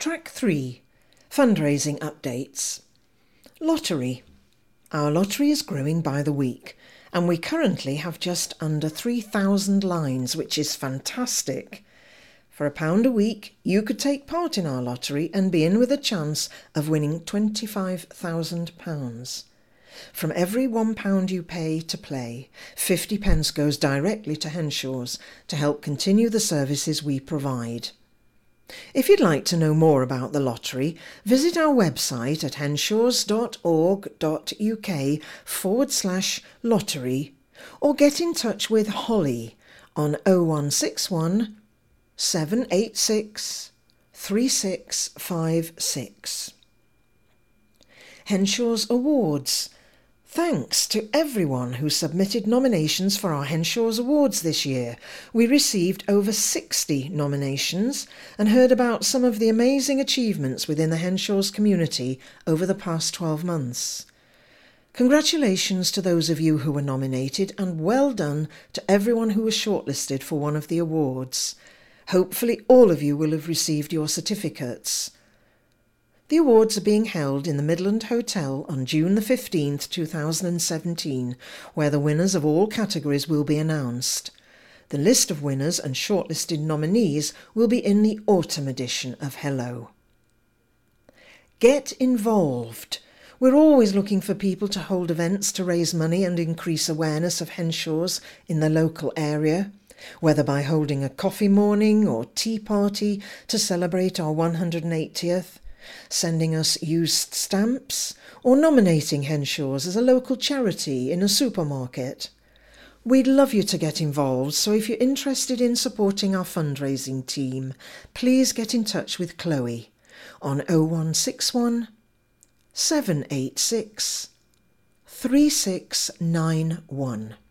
Track 3. Fundraising updates. Lottery. Our lottery is growing by the week, and we currently have just under 3,000 lines, which is fantastic. For £1 a week, you could take part in our lottery and be in with a chance of winning £25,000. From every £1 you pay to play, 50p goes directly to Henshaws to help continue the services we provide. If you'd like to know more about the lottery, visit our website at henshaws.org.uk/lottery or get in touch with Holly on 0161 786 3656. Henshaws Awards. Thanks to everyone who submitted nominations for our Henshaws Awards this year. We received over 60 nominations and heard about some of the amazing achievements within the Henshaws community over the past 12 months. Congratulations to those of you who were nominated, and well done to everyone who was shortlisted for one of the awards. Hopefully all of you will have received your certificates. The awards are being held in the Midland Hotel on June the 15th, 2017, where the winners of all categories will be announced. The list of winners and shortlisted nominees will be in the autumn edition of Hello. Get involved. We're always looking for people to hold events to raise money and increase awareness of Henshaws in the local area, whether by holding a coffee morning or tea party to celebrate our 180th, sending us used stamps, or nominating Henshaws as a local charity in a supermarket. We'd love you to get involved, so if you're interested in supporting our fundraising team, please get in touch with Chloe on 0161 786 3691.